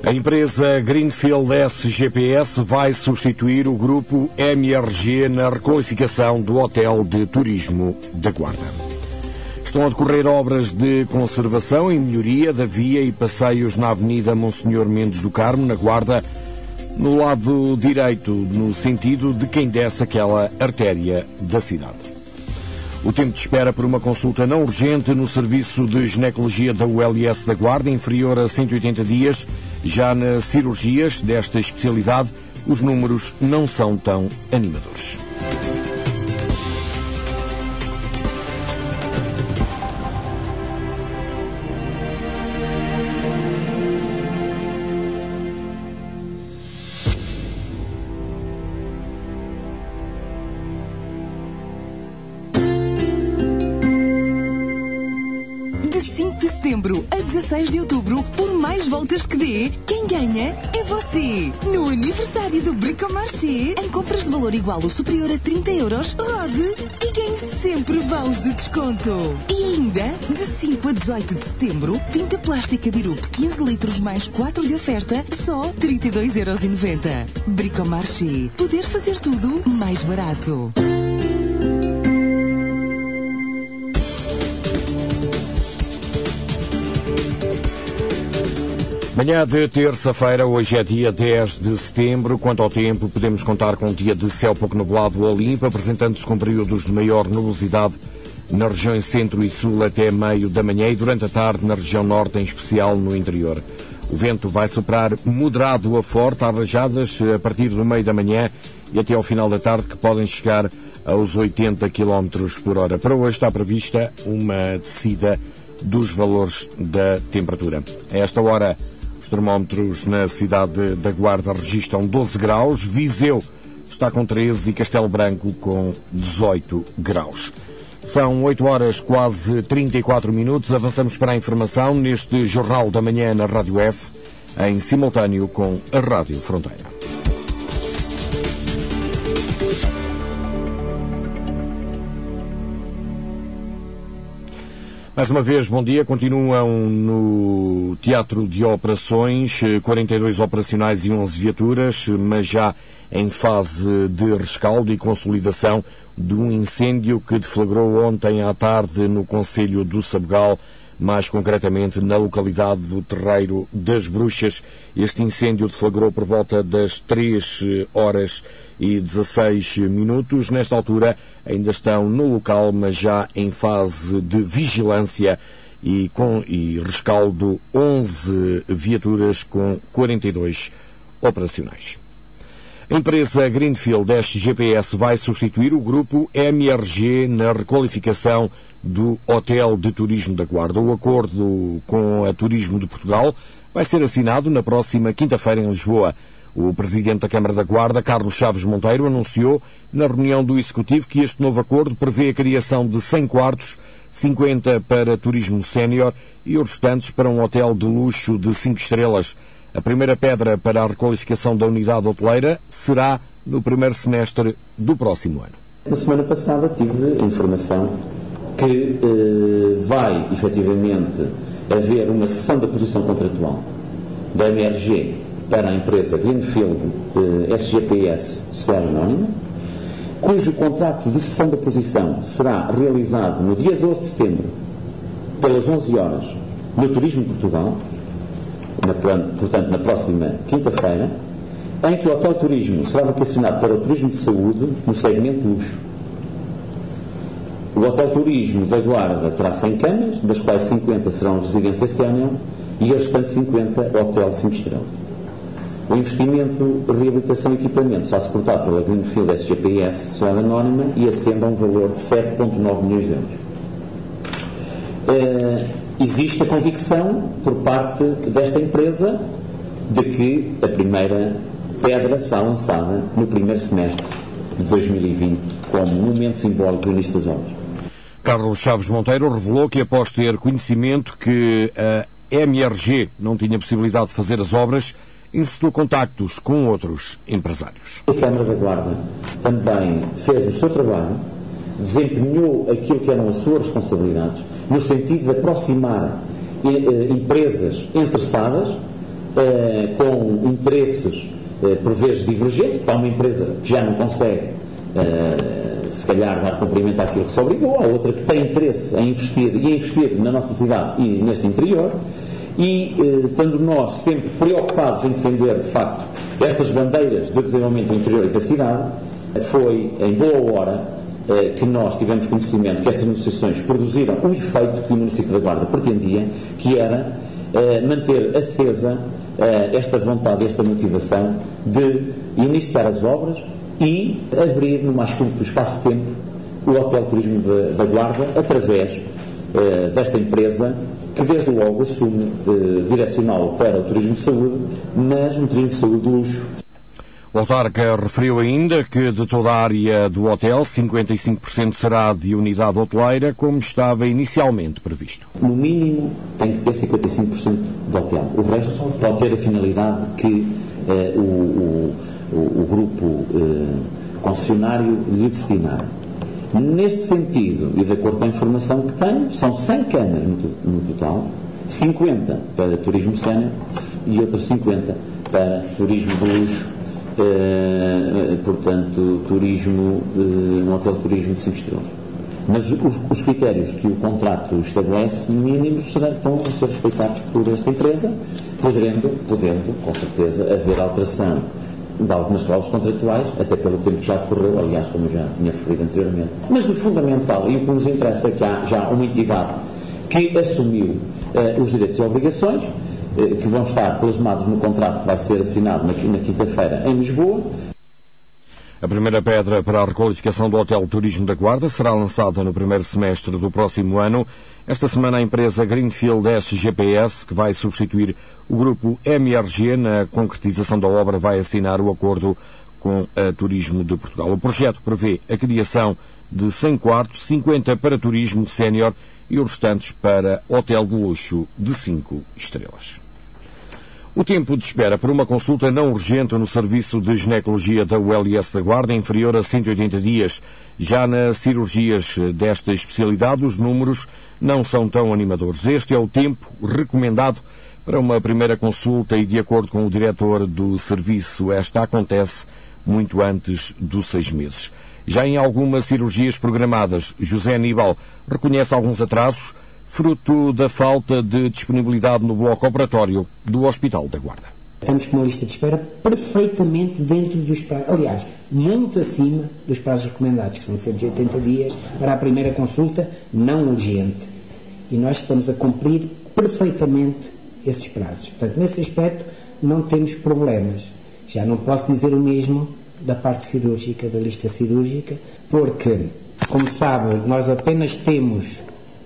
A empresa Greenfield SGPS vai substituir o grupo MRG na requalificação do Hotel de Turismo da Guarda. Estão a decorrer obras de conservação e melhoria da via e passeios na Avenida Monsenhor Mendes do Carmo, na Guarda, no lado direito, no sentido de quem desce aquela artéria da cidade. O tempo de espera por uma consulta não urgente no serviço de ginecologia da ULS da Guarda, inferior a 180 dias. Já nas cirurgias desta especialidade, os números não são tão animadores. A 16 de outubro, por mais voltas que dê, quem ganha é você. No aniversário do Bricomarché, em compras de valor igual ou superior a 30 euros, rogue e ganhe sempre vales de desconto. E ainda, de 5 a 18 de setembro, tinta plástica Dirup 15 litros mais 4 de oferta, só 32,90 euros. Bricomarché, poder fazer tudo mais barato. Manhã de terça-feira, hoje é dia 10 de setembro. Quanto ao tempo, podemos contar com um dia de céu pouco nublado ou limpo, apresentando-se com períodos de maior nebulosidade nas regiões centro e sul até meio da manhã e durante a tarde na região norte, em especial no interior. O vento vai soprar moderado a forte, há rajadas a partir do meio da manhã e até ao final da tarde, que podem chegar aos 80 km por hora. Para hoje está prevista uma descida dos valores da temperatura. A esta hora, os termómetros na cidade da Guarda registram 12 graus, Viseu está com 13 e Castelo Branco com 18 graus. São 8 horas, quase 34 minutos. Avançamos para a informação neste Jornal da Manhã na Rádio F, em simultâneo com a Rádio Fronteira. Mais uma vez, bom dia. Continuam no Teatro de Operações 42 operacionais e 11 viaturas, mas já em fase de rescaldo e consolidação de um incêndio que deflagrou ontem à tarde no concelho do Sabugal, mais concretamente na localidade do Terreiro das Bruxas. Este incêndio deflagrou por volta das 3 horas e 16 minutos. Nesta altura ainda estão no local, mas já em fase de vigilância e rescaldo 11 viaturas com 42 operacionais. A empresa Greenfield SGPS vai substituir o grupo MRG na requalificação do Hotel de Turismo da Guarda. O acordo com a Turismo de Portugal vai ser assinado na próxima quinta-feira em Lisboa. O Presidente da Câmara da Guarda, Carlos Chaves Monteiro, anunciou na reunião do Executivo que este novo acordo prevê a criação de 100 quartos, 50 para turismo sénior e os restantes para um hotel de luxo de 5 estrelas. A primeira pedra para a requalificação da unidade hoteleira será no primeiro semestre do próximo ano. Na semana passada tive a informação que vai, efetivamente, haver uma cessão da posição contratual da MRG para a empresa Greenfield SGPS Sociedade Anónima, cujo contrato de cessão da posição será realizado no dia 12 de setembro, pelas 11 horas, no Turismo de Portugal, portanto, na próxima quinta-feira, em que o Hotel Turismo será vocacionado para o turismo de saúde no segmento luxo. O Hotel Turismo da Guarda terá 100 camas, das quais 50 serão residência sénior e as restantes 50 hotel de 5 estrelas. O investimento de reabilitação e equipamento será suportado pela Greenfield SGPS Sociedade Anónima e ascende a um valor de 7,9 milhões de euros. Existe a convicção por parte desta empresa de que a primeira pedra será lançada no primeiro semestre de 2020 como momento simbólico do início das obras. Carlos Chaves Monteiro revelou que, após ter conhecimento que a MRG não tinha possibilidade de fazer as obras, incitou contactos com outros empresários. A Câmara da Guarda também fez o seu trabalho, desempenhou aquilo que eram as suas responsabilidades, no sentido de aproximar empresas interessadas com interesses por vezes divergentes, porque há uma empresa que já não consegue se calhar dar cumprimento àquilo que se obrigou, há outra que tem interesse em investir na nossa cidade e neste interior, e estando nós sempre preocupados em defender de facto estas bandeiras de desenvolvimento do interior e da cidade, foi em boa hora que nós tivemos conhecimento que estas negociações produziram o efeito que o município da Guarda pretendia, que era manter acesa esta vontade, esta motivação de iniciar as obras e abrir no mais curto espaço-tempo o Hotel Turismo da Guarda através desta empresa que desde logo assume direcional para o turismo de saúde, mas um turismo de saúde de luxo. O autarca referiu ainda que de toda a área do hotel, 55% será de unidade hoteleira, como estava inicialmente previsto. No mínimo tem que ter 55% de hotel. O resto pode ter a finalidade que o grupo concessionário lhe destinar. Neste sentido, e de acordo com a informação que tenho, são 100 câmaras no total, 50 para turismo sénior e outras 50 para turismo de luxo, portanto, um hotel de turismo de 5 estrelas. Mas os critérios que o contrato estabelece, mínimos, estão a ser respeitados por esta empresa, podendo, com certeza, haver alteração de algumas cláusulas contratuais, até pelo tempo que já decorreu, aliás, como já tinha referido anteriormente. Mas o fundamental e o que nos interessa é que há já uma entidade que assumiu os direitos e obrigações, que vão estar plasmados no contrato que vai ser assinado na quinta-feira em Lisboa. A primeira pedra para a requalificação do Hotel Turismo da Guarda será lançada no primeiro semestre do próximo ano. Esta semana a empresa Greenfield SGPS, que vai substituir o grupo MRG na concretização da obra, vai assinar o acordo com a Turismo de Portugal. O projeto prevê a criação de 100 quartos, 50 para turismo sénior e os restantes para hotel de luxo de 5 estrelas. O tempo de espera por uma consulta não urgente no serviço de ginecologia da ULS da Guarda é inferior a 180 dias. Já nas cirurgias desta especialidade, os números não são tão animadores. Este é o tempo recomendado para uma primeira consulta e, de acordo com o diretor do serviço, esta acontece muito antes dos 6 meses. Já em algumas cirurgias programadas, José Aníbal reconhece alguns atrasos, fruto da falta de disponibilidade no bloco operatório do Hospital da Guarda. Estamos com uma lista de espera perfeitamente dentro dos prazos, aliás, muito acima dos prazos recomendados, que são de 180 dias para a primeira consulta não urgente. E nós estamos a cumprir perfeitamente esses prazos. Portanto, nesse aspecto não temos problemas. Já não posso dizer o mesmo da parte cirúrgica, da lista cirúrgica, porque, como sabe, nós apenas temos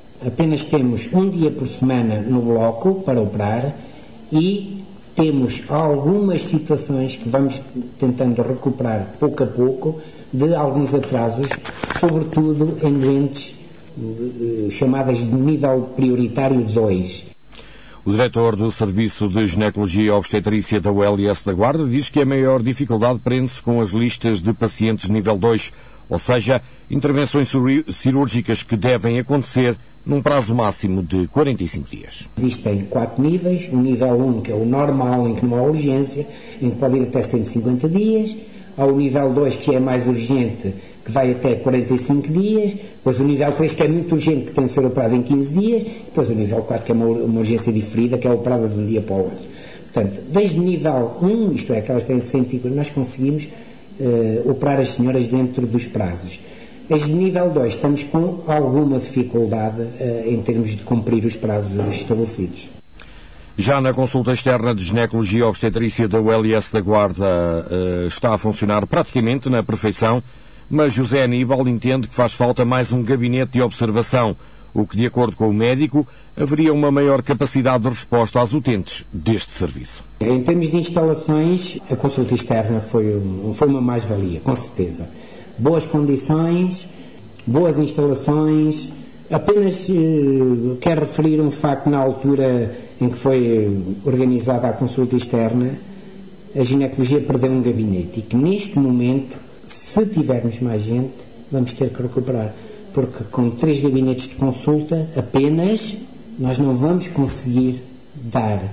um dia por semana no bloco para operar e temos algumas situações que vamos tentando recuperar pouco a pouco de alguns atrasos, sobretudo em doentes chamadas de nível prioritário 2. O diretor do Serviço de Ginecologia e Obstetrícia da ULS da Guarda diz que a maior dificuldade prende-se com as listas de pacientes nível 2, ou seja, intervenções cirúrgicas que devem acontecer num prazo máximo de 45 dias. Existem 4 níveis, o nível 1, que é o normal, em que não há urgência, em que pode ir até 150 dias, há o nível 2, que é mais urgente, que vai até 45 dias, depois o nível 3, que é muito urgente, que tem de ser operado em 15 dias, depois o nível 4, que é uma urgência diferida, que é operada de um dia para o outro. Portanto, desde nível 1, isto é, que elas têm 150, nós conseguimos operar as senhoras dentro dos prazos. As de nível 2 estamos com alguma dificuldade em termos de cumprir os prazos estabelecidos. Já na consulta externa de ginecologia e obstetrícia da ULS da Guarda está a funcionar praticamente na perfeição, mas José Aníbal entende que faz falta mais um gabinete de observação, o que, de acordo com o médico, haveria uma maior capacidade de resposta às utentes deste serviço. Em termos de instalações, a consulta externa foi uma mais-valia, com certeza. Boas condições, boas instalações. Apenas quero referir um facto: na altura em que foi organizada a consulta externa, a ginecologia perdeu um gabinete e que neste momento, se tivermos mais gente, vamos ter que recuperar, porque com 3 gabinetes de consulta apenas nós não vamos conseguir dar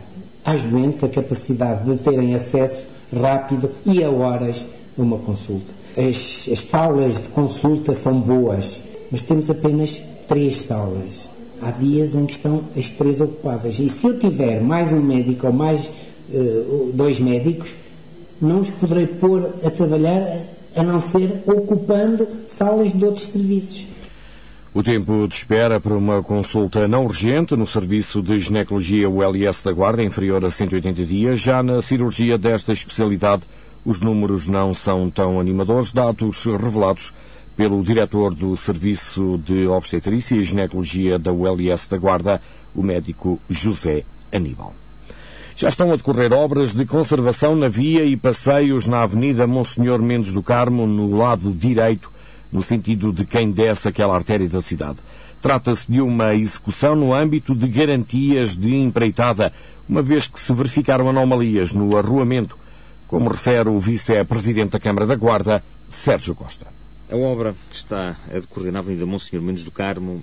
às doentes a capacidade de terem acesso rápido e a horas a uma consulta. As salas de consulta são boas, mas temos apenas 3 salas. Há dias em que estão as 3 ocupadas. E se eu tiver mais um médico ou mais 2 médicos, não os poderei pôr a trabalhar a não ser ocupando salas de outros serviços. O tempo de espera para uma consulta não urgente no serviço de ginecologia ULS da Guarda é inferior a 180 dias. Já na cirurgia desta especialidade, os números não são tão animadores, dados revelados pelo diretor do Serviço de Obstetrícia e Ginecologia da ULS da Guarda, o médico José Aníbal. Já estão a decorrer obras de conservação na via e passeios na Avenida Monsenhor Mendes do Carmo, no lado direito, no sentido de quem desce aquela artéria da cidade. Trata-se de uma execução no âmbito de garantias de empreitada, uma vez que se verificaram anomalias no arruamento, como refere o vice-presidente da Câmara da Guarda, Sérgio Costa. A obra que está a decorrer na Avenida Monsenhor Mendes do Carmo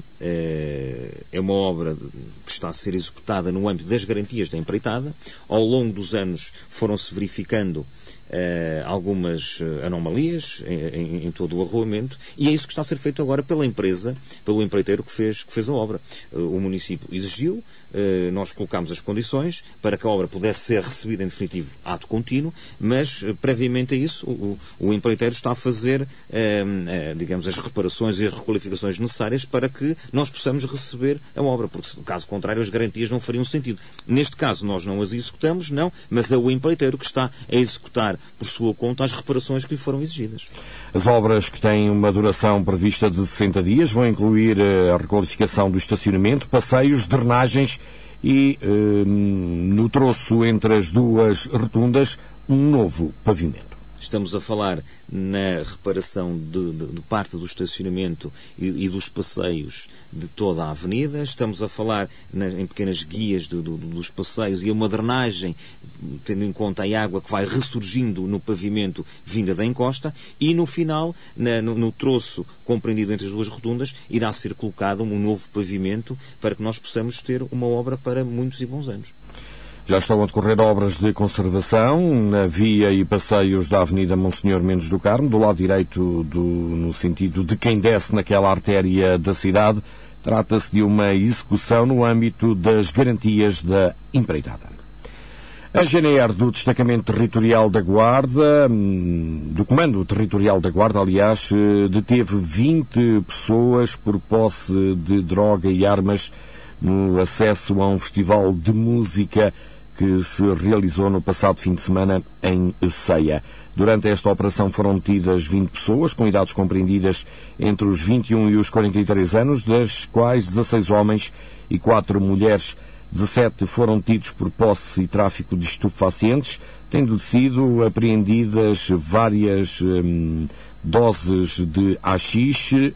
é uma obra que está a ser executada no âmbito das garantias da empreitada. Ao longo dos anos foram-se verificando algumas anomalias em todo o arruamento, e é isso que está a ser feito agora pela empresa, pelo empreiteiro que fez a obra. O município exigiu, nós colocámos as condições para que a obra pudesse ser recebida em definitivo ato contínuo, mas previamente a isso o empreiteiro está a fazer digamos, as reparações e as requalificações necessárias para que nós possamos receber a obra, porque caso contrário as garantias não fariam sentido. Neste caso nós não as executamos, não, mas é o empreiteiro que está a executar por sua conta as reparações que lhe foram exigidas. As obras, que têm uma duração prevista de 60 dias, vão incluir a requalificação do estacionamento, passeios, drenagens e, no troço entre as duas rotundas, um novo pavimento. Estamos a falar na reparação de parte do estacionamento e dos passeios de toda a avenida. Estamos a falar em pequenas guias dos passeios e uma drenagem, tendo em conta a água que vai ressurgindo no pavimento vinda da encosta. E no final, no troço compreendido entre as duas rotundas, irá ser colocado um novo pavimento para que nós possamos ter uma obra para muitos e bons anos. Já estão a decorrer obras de conservação na via e passeios da Avenida Monsenhor Mendes do Carmo, do lado direito, no sentido de quem desce naquela artéria da cidade. Trata-se de uma execução no âmbito das garantias da empreitada. A GNR do Destacamento Territorial da Guarda, do Comando Territorial da Guarda, aliás, deteve 20 pessoas por posse de droga e armas no acesso a um festival de música que se realizou no passado fim de semana em Ceia. Durante esta operação foram detidas 20 pessoas, com idades compreendidas entre os 21 e os 43 anos, das quais 16 homens e 4 mulheres. 17 foram detidos por posse e tráfico de estupefacientes, tendo sido apreendidas várias doses de haxixe,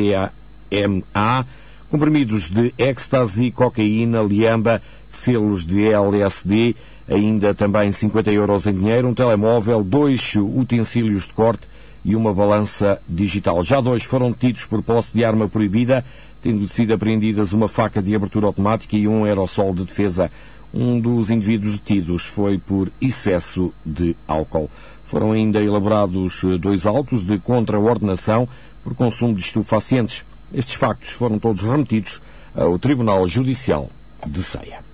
MDMA, comprimidos de ecstasy, cocaína, liamba, selos de LSD, ainda também 50 euros em dinheiro, um telemóvel, 2 utensílios de corte e uma balança digital. Já 2 foram detidos por posse de arma proibida, tendo sido apreendidas uma faca de abertura automática e um aerossol de defesa. Um dos indivíduos detidos foi por excesso de álcool. Foram ainda elaborados 2 autos de contraordenação por consumo de estupefacientes. Estes factos foram todos remetidos ao Tribunal Judicial de Ceia.